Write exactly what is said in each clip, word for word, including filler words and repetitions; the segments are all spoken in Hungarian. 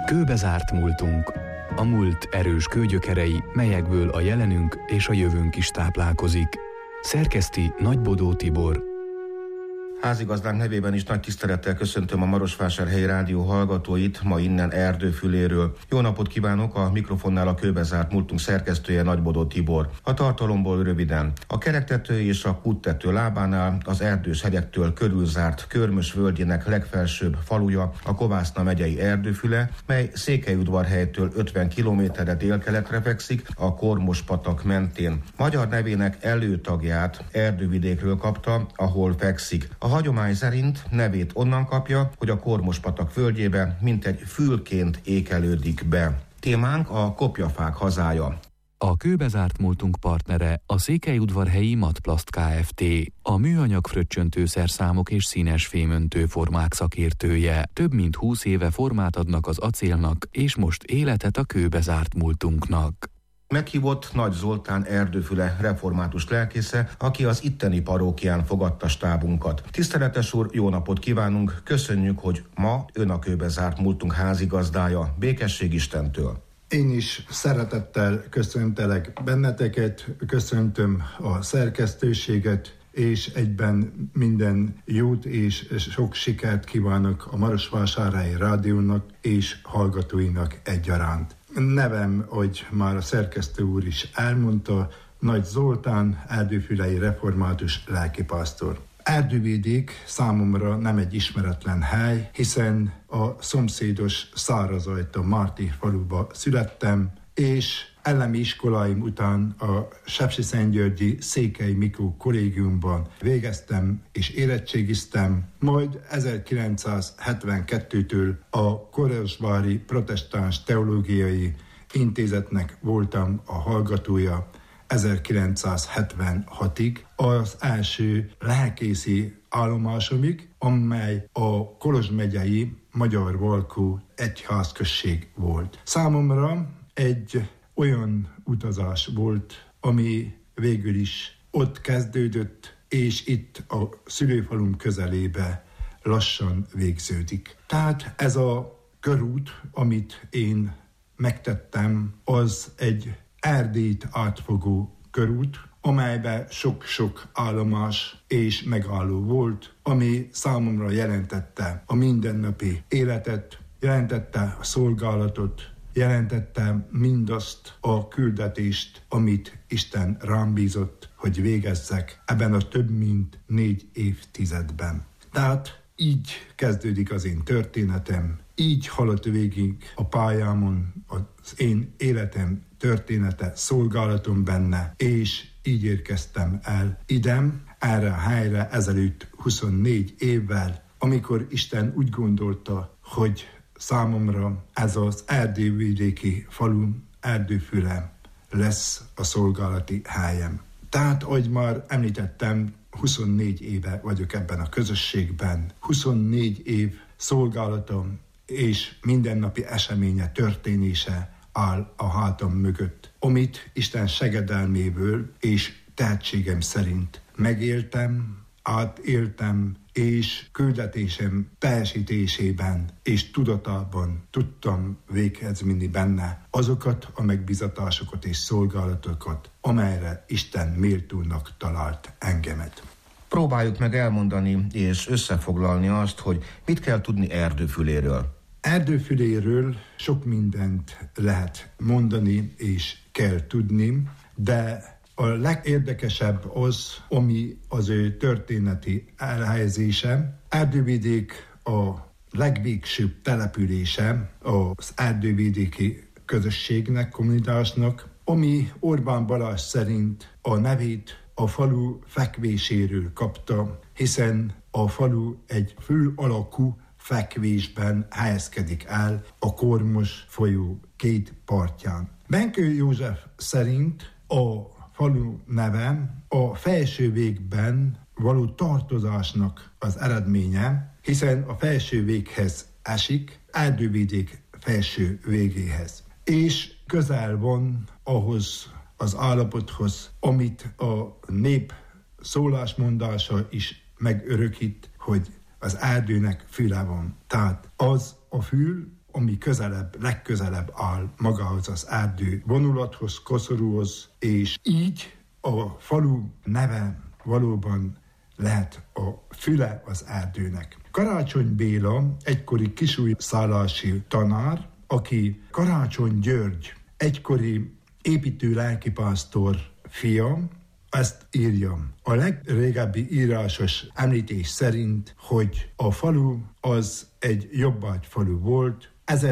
Kőbe zárt múltunk. A múlt erős kőgyökerei, melyekből a jelenünk és a jövőnk is táplálkozik. Szerkeszti Nagybodó Tibor. Házigazdánk nevében is nagy tisztelettel köszöntöm a Marosvásárhelyi Rádió hallgatóit, ma innen Erdőfüléről. Jó napot kívánok, a mikrofonnál a Kőbe zárt múltunk szerkesztője Nagybodó Tibor. A tartalomból röviden. A kerektető és a kúttető lábánál az erdős hegyektől körülzárt Körmös völgyének legfelsőbb faluja a Kovászna megyei Erdőfüle, mely Székelyudvarhelytől ötven kilométerre délkeletre fekszik a Kormos-patak mentén. Magyar nevének előtagját Erdővidékről kapta, ahol fekszik. A hagyomány szerint nevét onnan kapja, hogy a Kormos-patak völgyébe mintegy fülként ékelődik be. Témánk a kopjafák hazája. A Kőbe zárt múltunk partnere a Székelyudvarhelyi Matplast Kft. A műanyag fröccsöntőszerszámok és színes fémöntő formák szakértője. Több mint húsz éve formát adnak az acélnak, és most életet a kőbe zárt múltunknak. Meghívott Nagy Zoltán Erdőfüle református lelkésze, aki az itteni parókián fogadta stábunkat. Tiszteletes úr, jó napot kívánunk, köszönjük, hogy ma ön a Kőbe zárt múltunk házigazdája. Békesség Istentől! Én is szeretettel köszöntelek benneteket, köszöntöm a szerkesztőséget, és egyben minden jót és sok sikert kívánok a Marosvásárhelyi Rádiónak és hallgatóinak egyaránt. Nevem, hogy már a szerkesztő úr is elmondta, Nagy Zoltán, erdőfülei református lelkipásztor. Erdővidék számomra nem egy ismeretlen hely, hiszen a szomszédos Szárazajta Márti faluba születtem, és elemi iskoláim után a Sepsiszentgyörgyi Székely Mikó kollégiumban végeztem és érettségiztem, majd ezerkilencszázhetvenkettőtől a Kolozsvári Protestáns Teológiai Intézetnek voltam a hallgatója ezerkilencszázhetvenhatig, az első lelkészi állomásomig, amely a Kolozs megyei Magyar Valkó egyházközség volt. Számomra egy olyan utazás volt, ami végül is ott kezdődött, és itt a szülőfalum közelébe lassan végződik. Tehát ez a körút, amit én megtettem, az egy Erdélyt átfogó körút, amelyben sok-sok állomás és megálló volt, ami számomra jelentette a mindennapi életet, jelentette a szolgálatot, jelentette mindazt a küldetést, amit Isten rám bízott, hogy végezzek ebben a több mint négy évtizedben. Tehát így kezdődik az én történetem, így haladt végig a pályámon az én életem története, szolgálatom benne, és így érkeztem el idem, erre a helyre ezelőtt huszonnégy évvel, amikor Isten úgy gondolta, hogy számomra ez az erdővidéki falu, Erdőfüle lesz a szolgálati helyem. Tehát, ahogy már említettem, huszonnégy éve vagyok ebben a közösségben, huszonnégy év szolgálatom és mindennapi eseménye, történése áll a hátam mögött, amit Isten segedelméből és tehetségem szerint megéltem, átéltem, és küldetésem teljesítésében és tudatában tudtam véghez vinni benne azokat a megbizatásokat és szolgálatokat, amelyre Isten méltónak talált engemet. Próbáljuk meg elmondani és összefoglalni azt, hogy mit kell tudni Erdőfüléről. Erdőfüléről sok mindent lehet mondani és kell tudni, de a legérdekesebb az, ami az ő történeti elhelyezése. Erdővidék a legvégsőbb települése az erdővidéki közösségnek, kommunitásnak, ami Orbán Balázs szerint a nevét a falu fekvéséről kapta, hiszen a falu egy fül alakú fekvésben helyezkedik el a Kormos folyó két partján. Benkő József szerint a falu neve a felső végben való tartozásnak az eredménye, hiszen a felső véghez esik, Erdővidék felső végéhez. És közel van ahhoz az állapothoz, amit a nép szólásmondása is megörökít, hogy az erdőnek füle van. Tehát az a fül, ami közelebb, legközelebb áll magához az erdő vonulathoz, koszorúhoz, és így a falu neve valóban lehet a füle az erdőnek. Karácsony Béla egykori kisújszállási tanár, aki Karácsony György egykori építő lelkipásztor fia, ezt írja. A legrégebbi írásos említés szerint, hogy a falu az egy jobbágyfalu volt.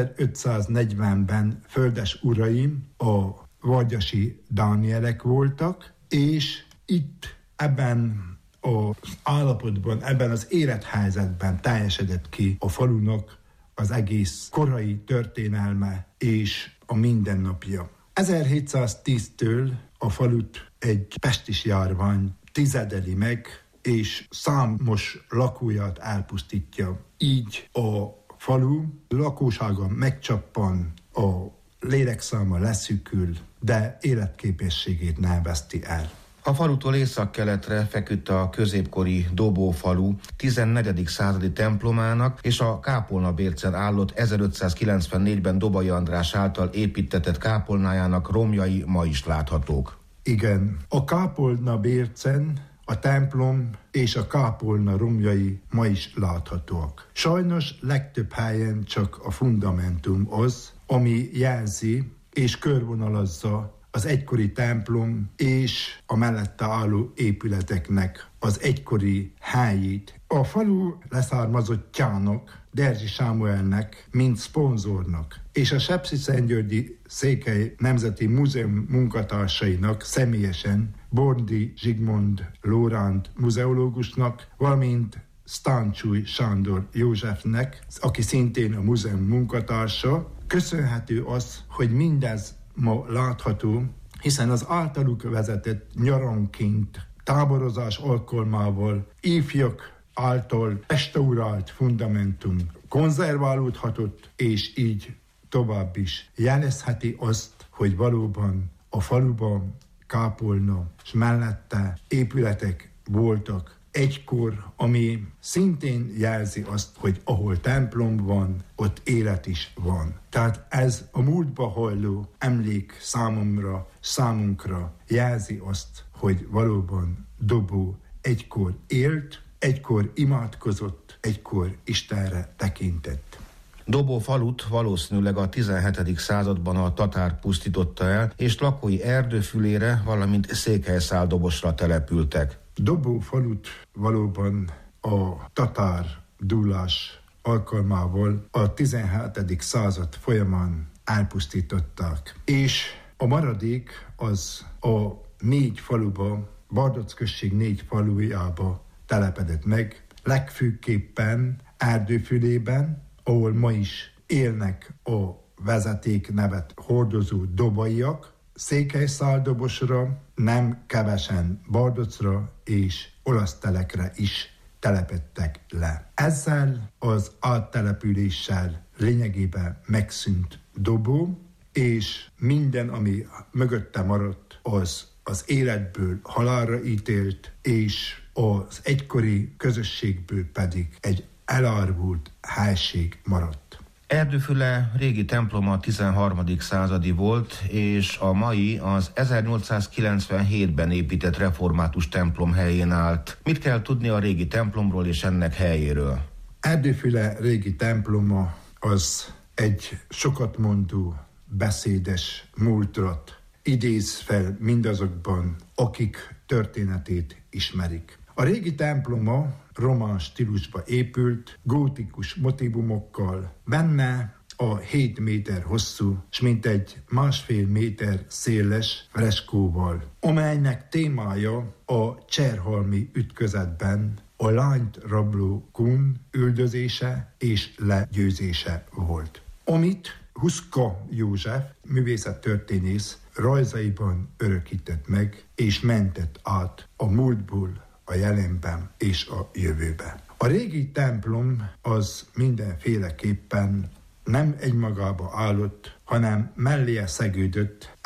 ezerötszáznegyvenben földes uraim a vargyasi Dánielek voltak, és itt ebben az állapotban, ebben az élethelyzetben teljesedett ki a falunak az egész korai történelme és a mindennapja. ezerhétszáztíztől a falut egy pestis járvány tizedeli meg, és számos lakóját elpusztítja. Így a falu lakósága megcsappan, a lélekszáma leszűkül, de életképességét nem veszti el. A falutól északkeletre feküdt a középkori Dobófalu tizennegyedik századi templomának és a kápolnabércen állott ezerötszázkilencvennégyben Dobai András által építtetett kápolnájának romjai ma is láthatók. Igen, a kápolnabércen a templom és a kápolna romjai ma is láthatóak. Sajnos legtöbb helyen csak a fundamentum az, ami jelzi és körvonalazza az egykori templom és a mellette álló épületeknek az egykori helyét. A falu leszármazottjának, Derzsi Sámuelnek, mint szponzornak, és a Sepsiszentgyörgyi Székely Nemzeti Múzeum munkatársainak személyesen Bordi Zsigmond Lóránt muzeológusnak, valamint Sztáncsúj Sándor Józsefnek, aki szintén a múzeum munkatársa, köszönhető az, hogy mindez ma látható, hiszen az általuk vezetett nyaranként táborozás alkalmával ifjak által restaurált fundamentum konzerválódhatott, és így tovább is jelezheti azt, hogy valóban a faluban kápolna és mellette épületek voltak egykor, ami szintén jelzi azt, hogy ahol templom van, ott élet is van. Tehát ez a múltba hajló emlék számomra, számunkra jelzi azt, hogy valóban Dobó egykor élt, egykor imádkozott, egykor Istenre tekintett. Dobó falut valószínűleg a tizenhetedik században a tatár pusztította el, és lakói Erdőfülére, valamint Székelyszáldobosra települtek. Dobó falut valóban a tatár dúlás alkalmával a tizenhetedik század folyamán elpusztították. És a maradék az a négy faluba, Bardoc község négy falujába telepedett meg, legfőképpen Erdőfülében, ahol ma is élnek a vezeték nevet hordozó dobaiak, Székelyszáldobosra, nem kevesen Bardocra és Olasztelekre is telepedtek le. Ezzel az áttelepüléssel lényegében megszűnt Dobó, és minden, ami mögötte maradt, az az életből halálra ítélt, és az egykori közösségből pedig egy elárvult helység maradt. Erdőfüle régi temploma a tizenharmadik századi volt, és a mai az ezernyolcszázkilencvenhétben épített református templom helyén állt. Mit kell tudni a régi templomról és ennek helyéről? Erdőfüle régi temploma az egy sokatmondó, beszédes múltrat idéz fel mindazokban, akik történetét ismerik. A régi temploma román stílusba épült, gótikus motívumokkal, benne a hét méter hosszú, s mintegy másfél méter széles freskóval, amelynek témája a cserhalmi ütközetben a lányt rabló kun üldözése és legyőzése volt. Amit Huszka József, művészettörténész rajzaiban örökített meg, és mentett át a múltból a jelenben és a jövőben. A régi templom az mindenféleképpen nem egymagába állott, hanem melléje szegődött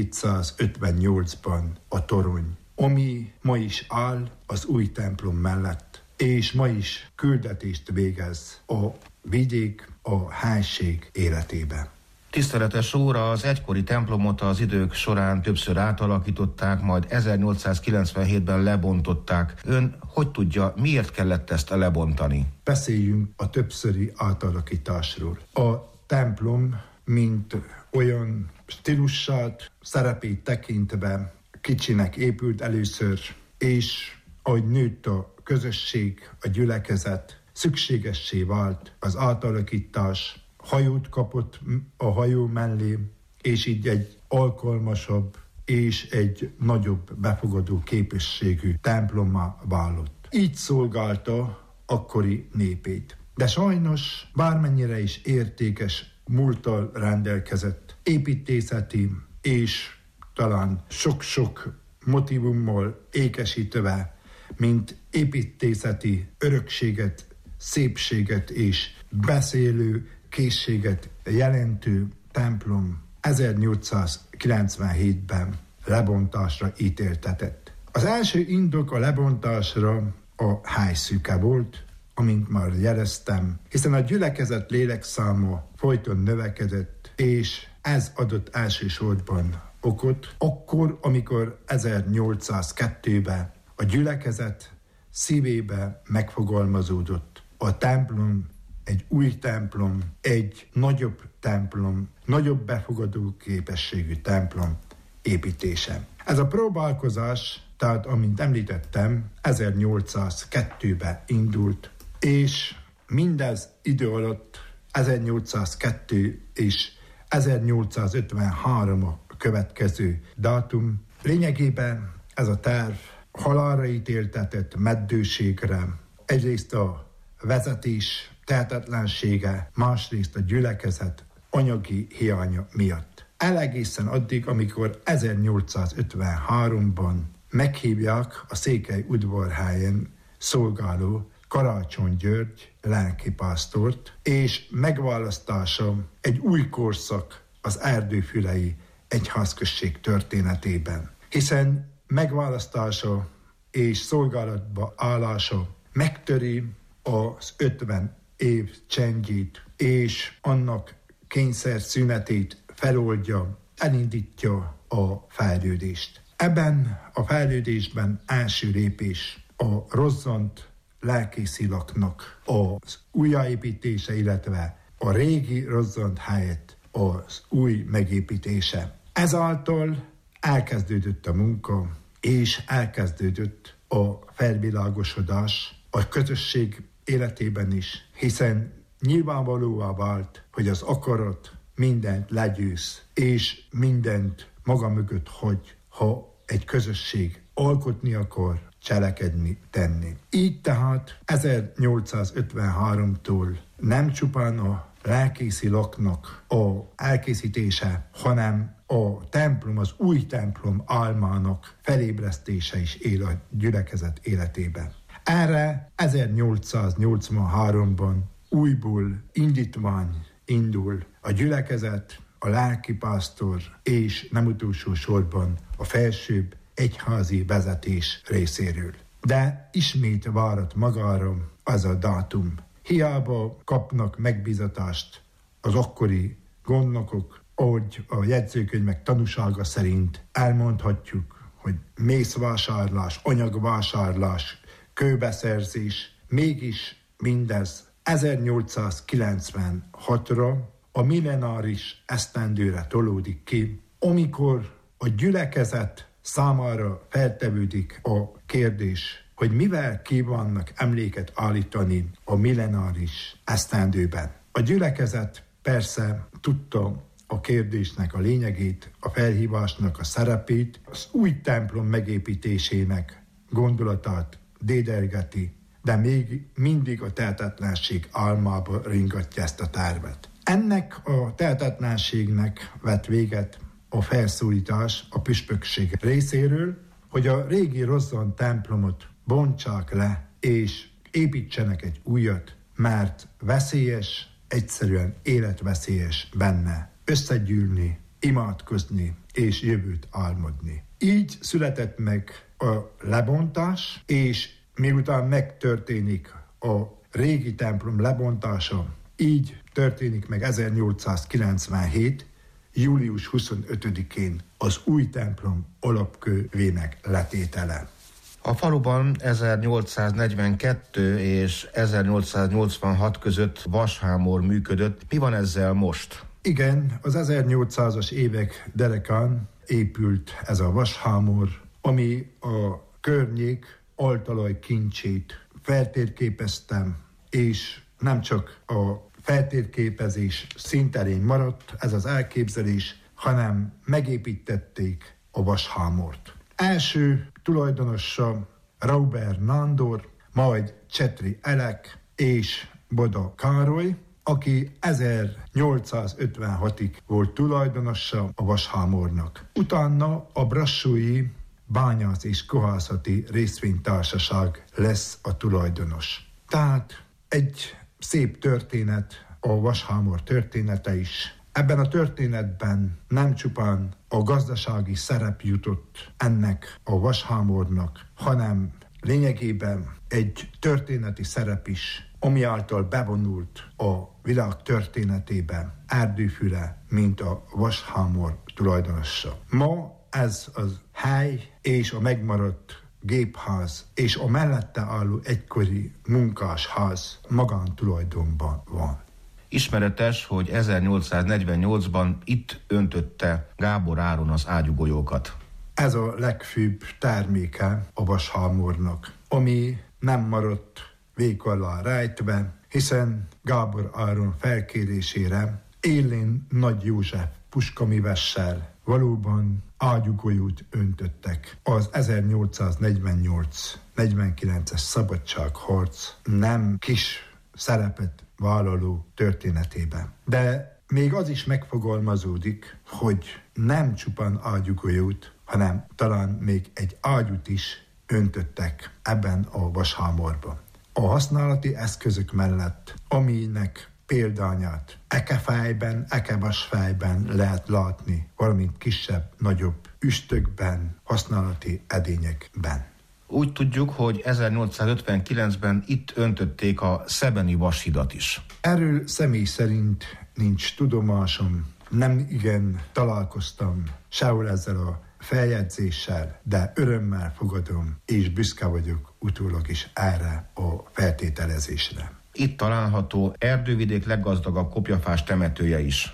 ezerhétszázötvennyolcban a torony, ami ma is áll az új templom mellett, és ma is küldetést végez a vidék a helység életébe. Tiszteletes úr, az egykori templomot az idők során többször átalakították, majd ezernyolcszázkilencvenhétben lebontották. Ön hogy tudja, miért kellett ezt lebontani? Beszéljünk a többszöri átalakításról. A templom, mint olyan stílusát, szerepét tekintve kicsinek épült először, és ahogy nőtt a közösség, a gyülekezet, szükségessé vált az átalakítás, hajót kapott a hajó mellé, és így egy alkalmasabb és egy nagyobb befogadó képességű templommá válott. Így szolgálta akkori népét. De sajnos bármennyire is értékes múlttal rendelkezett, építészeti és talán sok-sok motivummal ékesítve, mint építészeti örökséget, szépséget és beszélő készséget jelentő templom ezernyolcszázkilencvenhétben lebontásra ítéltetett. Az első indok a lebontásra a helyszűke volt, amint már jeleztem, hiszen a gyülekezet lélekszáma folyton növekedett, és ez adott elsősorban okot, akkor, amikor ezernyolcszázkettőben a gyülekezet szívébe megfogalmazódott a templom, egy új templom, egy nagyobb templom, nagyobb befogadó képességű templom építése. Ez a próbálkozás, tehát amint említettem, ezernyolcszázkettőben indult, és mindez idő alatt ezernyolcszázkettő és ezernyolcszázötvenhárom a következő dátum. Lényegében ez a terv halálra ítéltetett meddőségre, egyrészt a vezetés tehetetlensége, másrészt a gyülekezet anyagi hiánya miatt. Elegészen addig, amikor ezernyolcszázötvenháromban meghívják a Székelyudvarhelyen szolgáló Karácsony György lelkipásztort, és megválasztása egy új korszak az erdőfülei egyházközség történetében. Hiszen megválasztása és szolgálatba állása megtöri az ötven év csendjét, és annak kényszer szünetét feloldja, elindítja a fejlődést. Ebben a fejlődésben első lépés a rozzant lelkészilaknak az újjáépítése, illetve a régi rozzant helyett az új megépítése. Ezáltal elkezdődött a munka, és elkezdődött a felvilágosodás a közösség életében is, hiszen nyilvánvalóvá vált, hogy az akarat mindent legyőz, és mindent maga mögött hagy, ha egy közösség alkotni akar, cselekedni, tenni. Így tehát ezernyolcszázötvenháromtól nem csupán a lelkészi laknak a elkészítése, hanem a templom, az új templom álmának felébresztése is él a gyülekezet életében. Erre ezernyolcszáznyolcvanháromban újból indítvány indul a gyülekezet, a lelkipásztor és nem utolsó sorban a felsőbb egyházi vezetés részéről. De ismét várat magára az a dátum. Hiába kapnak megbízatást az akkori gondnokok, ahogy a jegyzőkönyvek tanúsága szerint elmondhatjuk, hogy mészvásárlás, anyagvásárlás, kőbeszerzés, mégis mindez ezernyolcszázkilencvenhatra a millenáris esztendőre tolódik ki, amikor a gyülekezet számára feltevődik a kérdés, hogy mivel kívánnak emléket állítani a millenáris esztendőben. A gyülekezet persze tudta a kérdésnek a lényegét, a felhívásnak a szerepét, az új templom megépítésének gondolatát dédelgeti, de még mindig a tehetetlenség álmába ringatja ezt a tervet. Ennek a tehetetlenségnek vett véget a felszólítás a püspökség részéről, hogy a régi rozzant templomot bontsák le, és építsenek egy újat, mert veszélyes, egyszerűen életveszélyes benne összegyűlni, imádkozni és jövőt álmodni. Így született meg a lebontás, és miután megtörténik a régi templom lebontása, Így történik meg ezernyolcszázkilencvenhét. július huszonötödikén az új templom alapkővének letétele. A faluban ezernyolcszáznegyvenkettő és ezernyolcszáznyolcvanhat között vashámor működött. Mi van ezzel most? Igen, az ezernyolcszázas évek derekán épült ez a vashámor, ami a környék altalaj kincsét feltérképeztem, és nem csak a feltérképezés színterén maradt ez az elképzelés, hanem megépítették a vashámort. Első tulajdonosa Robert Nándor, majd Csetri Elek és Boda Károly, aki ezernyolcszázötvenhatig volt tulajdonosa a vashámornak. Utána a brassói bányász és kohászati részvénytársaság lesz a tulajdonos. Tehát egy szép történet a vashámor története is. Ebben a történetben nem csupán a gazdasági szerep jutott ennek a vashámornak, hanem lényegében egy történeti szerep is, ami által bevonult a világ történetébe Erdőfüle, mint a vashámor tulajdonosa. Ma ez az hely és a megmaradt gépház és a mellette álló egykori munkásház magántulajdonban van. Ismeretes, hogy ezernyolcszáznegyvennyolcban itt öntötte Gábor Áron az ágyúgolyókat. Ez a legfőbb terméke a vashámornak, ami nem maradt vék alá rejtve, hiszen Gábor Áron felkérésére élén Nagy József puskamivessel valóban ágyúgolyót öntöttek. Az ezernyolcszáznegyvennyolc negyvenkilences szabadságharc nem kis szerepet vállaló történetében. De még az is megfogalmazódik, hogy nem csupán ágyúgolyót, hanem talán még egy ágyút is öntöttek ebben a vashámorban. A használati eszközök mellett, aminek példányát ekefejben, ekevasfejben lehet látni, valamint kisebb, nagyobb üstökben, használati edényekben. Úgy tudjuk, hogy ezernyolcszázötvenkilencben itt öntötték a szebeni vashidat is. Erről személy szerint nincs tudomásom, nem igen találkoztam sehol ezzel a feljegyzéssel, de örömmel fogadom, és büszke vagyok utólag is erre a feltételezésre. Itt található Erdővidék leggazdagabb kopjafás temetője is.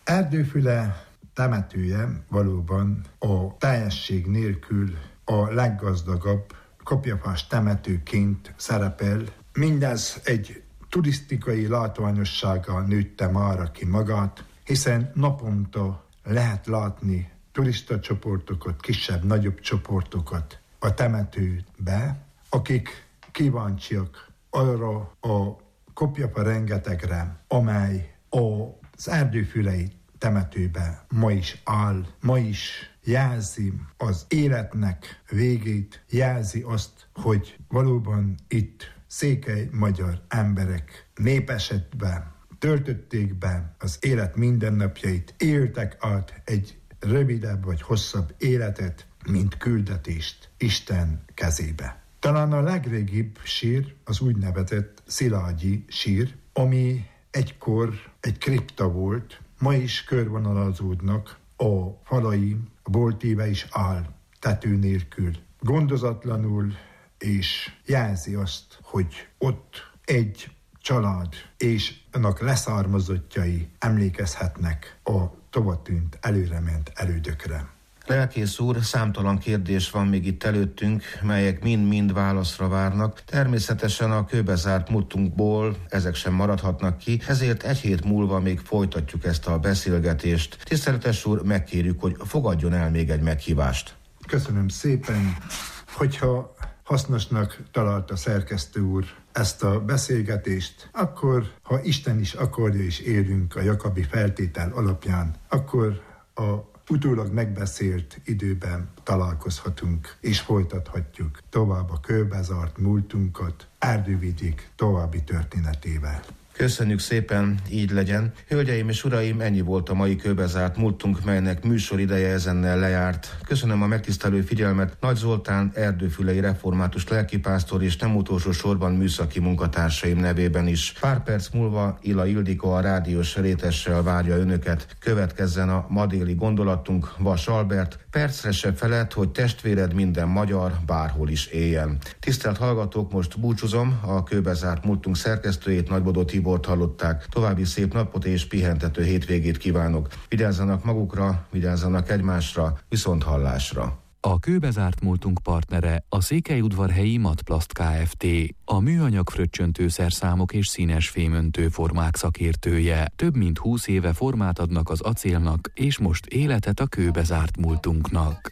Erdőfüle temetője valóban a teljesség nélkül a leggazdagabb kopjafás temetőként szerepel. Mindez egy turisztikai látványossággal nőtte mára ki magát, hiszen naponta lehet látni turistacsoportokat, kisebb-nagyobb csoportokat a temetőbe, akik kíváncsiak arra a kopjafa rengetegre, amely az erdőfülei temetőbe ma is áll, ma is jelzi az életnek végét, jelzi azt, hogy valóban itt székely magyar emberek népesedve töltötték be az élet mindennapjait, éltek át egy rövidebb vagy hosszabb életet, mint küldetést Isten kezébe. Talán a legrégibb sír az úgynevezett Szilágyi sír, ami egykor egy kripta volt, ma is körvonalazódnak a falai, a boltíve is áll tető nélkül. Gondozatlanul, és jelzi azt, hogy ott egy család és annak leszármazottjai emlékezhetnek a tovatűnt, előrement elődökre. Lelkész úr, számtalan kérdés van még itt előttünk, melyek mind-mind válaszra várnak. Természetesen a kőbezárt múltunkból ezek sem maradhatnak ki, ezért egy hét múlva még folytatjuk ezt a beszélgetést. Tiszteletes úr, megkérjük, hogy fogadjon el még egy meghívást. Köszönöm szépen, hogyha hasznosnak találta szerkesztő úr ezt a beszélgetést, akkor, ha Isten is akarja és élünk a Jakabi feltétel alapján, akkor a utólag megbeszélt időben találkozhatunk és folytathatjuk tovább a kőbezárt múltunkat Erdővidék további történetével. Köszönjük szépen, így legyen. Hölgyeim és uraim, ennyi volt a mai Kőbezárt múltunk, melynek műsorideje ezennel lejárt. Köszönöm a megtisztelő figyelmet Nagy Zoltán erdőfülei református lelkipásztor és nem utolsó sorban műszaki munkatársaim nevében is. Pár perc múlva Ila Ildikó a rádiós rétessel várja önöket. Következzen a ma déli gondolatunk, Vas Albert, percre se felett, hogy testvéred minden magyar, bárhol is éljen. Tisztelt hallgatók, most búcsúzom, a Kőbezárt múltunk szerkesztőjét, Nagybodó Tibort hallották. További szép napot és pihentető hétvégét kívánok. Vigyázzanak magukra, vigyázzanak egymásra, viszont hallásra. A Kőbezárt múltunk partnere a Székelyudvarhelyi Matplast Kft. A műanyag fröccsöntőszerszámok és színes fémöntő formák szakértője. Több mint húsz éve formát adnak az acélnak, és most életet a kőbezárt múltunknak.